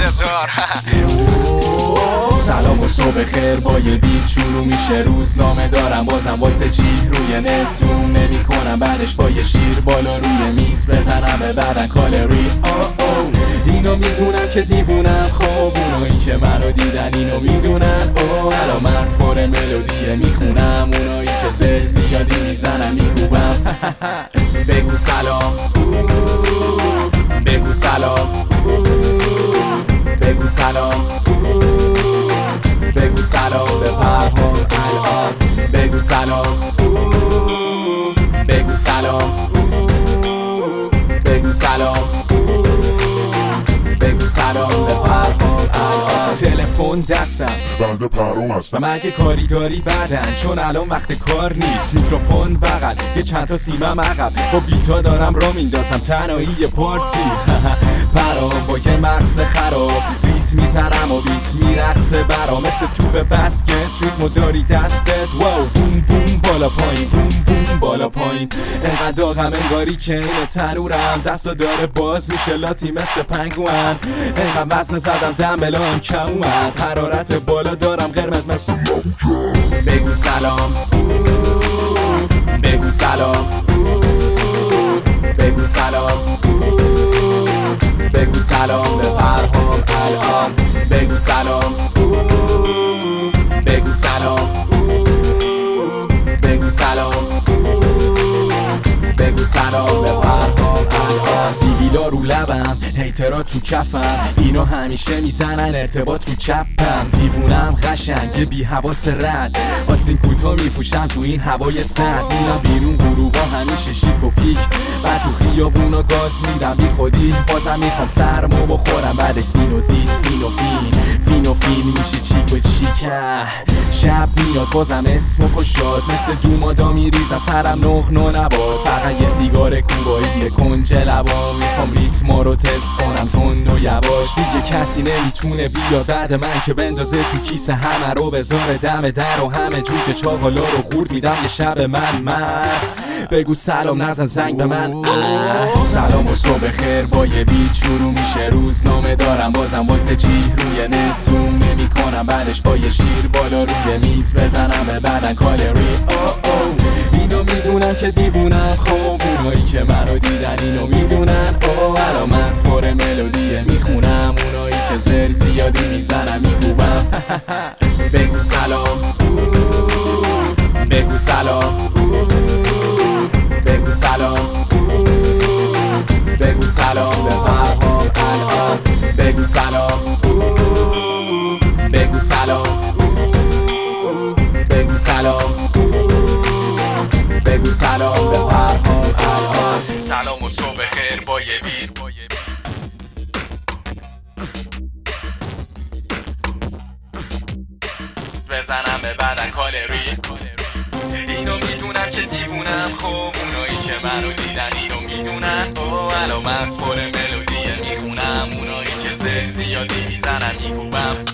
انتظار. سلام و صبح خیر، با یه بیت شروع میشه روزنامه دارم بازم واسه چی روی نت زوم نمی کنم، بعدش با یه شیر بالا روی میز بزنم به بدن کالری. اینو میدونم که دیوونم، خب اونایی که منو دیدن اینو میدونن. الان مغز پر ملودیه میخونم، اونایی که زل زیادی میزنم میکوبم. بگو سلام، بگو سلام، بگو سلام، بگو سلام به پرهام الان. بگو سلام، بگو سلام، بگو سلام، بگو سلام به پرهام الان. تلفن دستم بنده پرهام هستم. مگه کاری داری بعدن، چون الان وقت کار نیست. میکروفون بغل، یه چند تا سیمم عقب، با بیتا دارم را میندازم تنهایی پارتی. پرهام با یه مغز خراب، بیت میزنم و بیت میرقصه برام مثل توپ بسکت. ریتمو داری دستت، واو بوم بوم بالا پایین، بوم بوم بالا پایین. انقدر داغم انگاری که این تنورم، دستا داره باز میشه لاتی مثل پنگوان. انقدر وزن زدم دمبلام کم اومد، حرارت بالا دارم قرمز مثل بگو سلام، بگو سلام، بگو سلام، بگو سلام به پرهام الان. بگو سلام، بگو سلام، بگو سلام، بگو سلام به پرهام الان. سیبیلا رو لبم، هیترها تو کفم، اینو همیشه میزنن ارتباط رو چپم. دیوونم قشنگ یه بی حواس رد، آستین کوتاه میپوشم تو این هوای سرد. میرم بیرون غروبا همیشه شیک و پیک، بعد تو خیابونا گاز میدم بی خودی. بازم میخوام سرمو بخورم، بعدش سین و زید فین و فین و فین میشه چیک و چیکه. شب میاد بازم اسمو کشاد، مثل دومادا میریزم سرم نخ نباد. فقط یه سیگار کوبایی کنج لبا، میخوام ریتما رو تست کنم تند و یواش. دیگه کسی نمیتونه بیاد بعد من که بندازه تو کیسه همه رو بذاره دم در و همه جوجه چاقالا رو خورد میدم یه شب من. بگو سلام نزن زنگ به من. سلام و صبح خیر، با یه بیت شروع میشه روزنامه دارم بازم واسه چی روی نت زوم نمی کنم، بعدش با یه شیر بالا روی میز بزنم به بدن کالری. اینو میدونم که دیوونم، خب اونایی که منو دیدن اینو میدونن. الان مغز پر ملودیه میخونم، اونایی که زر زیادی میزنم میکوبم. بگو سلام، بگو سلام، بگو سلام، بگو سلام به پرهام الان. بگو سلام، بگو سلام، بگو سلام، بگو سلام به پرهام الان. سلام و صبح خیر، با یه بیت بزنم به بدن کالری. اینو میدونم که دیوونم، خب اونایی که منو دیدن اینو میدونن. الان مغز پر ملودیه میخونم، اونایی که زر زیادی میزنم میکوبم.